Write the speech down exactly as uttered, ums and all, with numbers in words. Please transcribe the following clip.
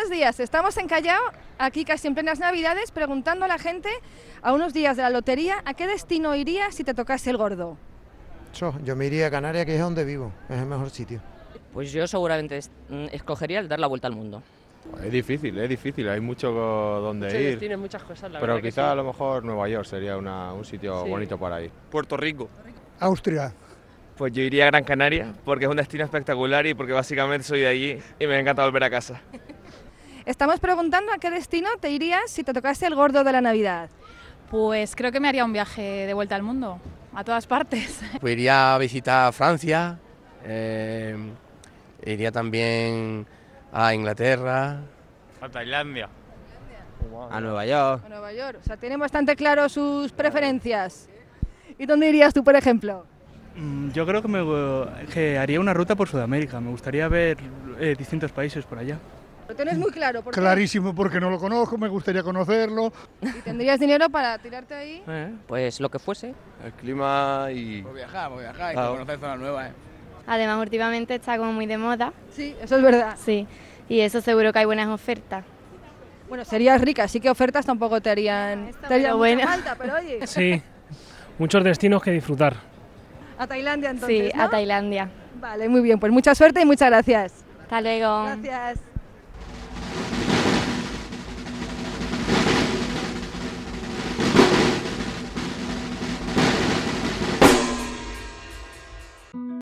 Buenos días, estamos en Callao, aquí casi en plenas Navidades, preguntando a la gente a unos días de la lotería a qué destino irías si te tocase el gordo. Yo, yo me iría a Canarias, que es donde vivo, es el mejor sitio. Pues yo seguramente es- escogería el dar la vuelta al mundo. Es difícil, es difícil, hay mucho donde Muchos ir, destinos, muchas cosas, la pero verdad que quizá sí. a lo mejor Nueva York sería una, un sitio Sí. bonito para ir. Puerto Rico. Austria. Pues yo iría a Gran Canaria porque es un destino espectacular y porque básicamente soy de allí y me encanta volver a casa. Estamos preguntando a qué destino te irías si te tocase el gordo de la Navidad. Pues creo que me haría un viaje de vuelta al mundo, a todas partes. Pues iría a visitar Francia, eh, iría también a Inglaterra. A Tailandia. A Nueva York. A Nueva York, o sea, tienen bastante claro sus preferencias. ¿Y dónde irías tú, por ejemplo? Yo creo que, me, que haría una ruta por Sudamérica, me gustaría ver eh, distintos países por allá. Lo tienes muy claro, ¿por qué? Clarísimo, porque no lo conozco, me gustaría conocerlo. ¿Y tendrías dinero para tirarte ahí? Eh, Pues lo que fuese. El clima y... Por viajar, por viajar y Ah. conocer zonas nuevas. ¿eh? Además, últimamente está como muy de moda, Sí, eso es verdad. sí, y eso seguro que hay buenas ofertas. Bueno, serías rica, así que ofertas tampoco te harían, Eso, te harían pero mucha bueno. falta, pero oye, Sí, muchos destinos que disfrutar. a Tailandia entonces, Sí, ¿no? a Tailandia. Vale, muy bien, pues mucha suerte y muchas gracias. Hasta luego. Gracias.